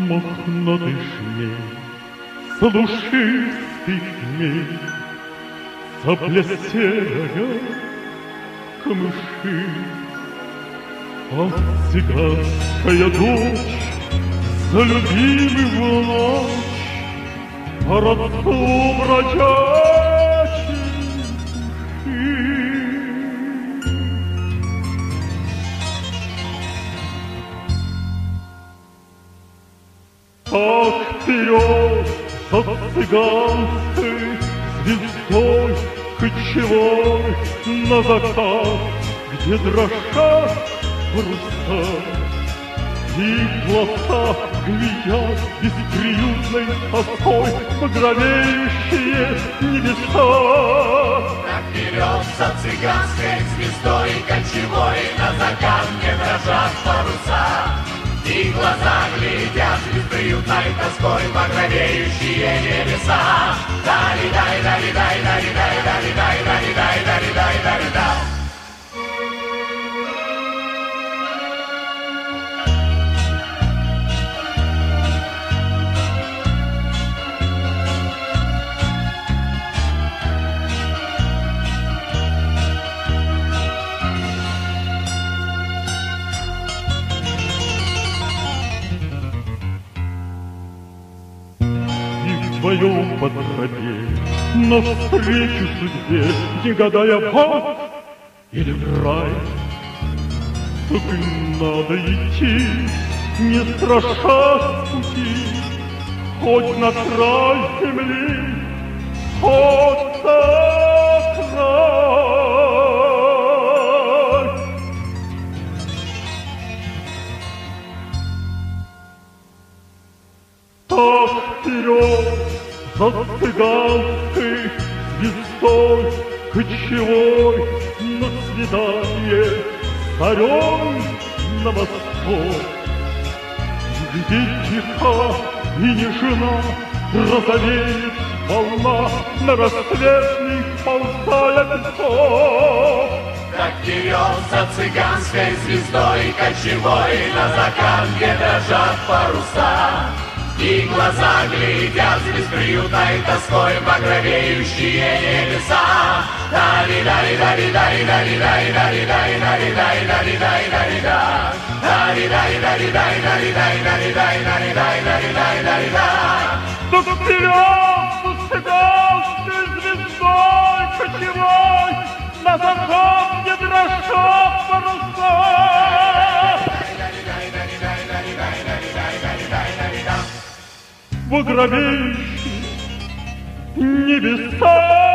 Мохнатый шмель, слушистый хмель, сопля серая камыши. А цыганская дочь за любимый в ночь по родству бродячей души. Так вперед за цыганской звездой кочевой на закат, где дрожат паруса, и глаза глядят бесприютной тоской багровеющие небеса. Так вперед за цыганской звездой кочевой на закат, где дрожат паруса, и глаза глядят бесприютной тоской багровеющие небеса. Дали-дай, дали-дай, дали-дай, дали-дай, дали-дай, дали-дай, дали-дай. Вдвоем по тропе навстречу судьбе, не гадая, в ад или в рай. Так и надо идти, не страшась пути, хоть на край земли, хоть за край. Так вперед за цыганской звездой кочевой на свидание царем на восток. Где тиха и нежна розовеет волна на рассветный ползая песок. Так вперед за цыганской звездой кочевой на закат, где дрожат паруса, и глаза глядят с бесприютной тоской багровеющие небеса. Дали-дай, дали-дай, дали-дай, дали-дай, дали-дай, дали-дай, дали-дай. Дали-дай, дали-дай, дали-дай, дали-дай, дали-дай, дали-дай, дали-дай. Так вперед за цыганской звездой кочевой на закат, где дрожат паруса. Багровеющие небеса.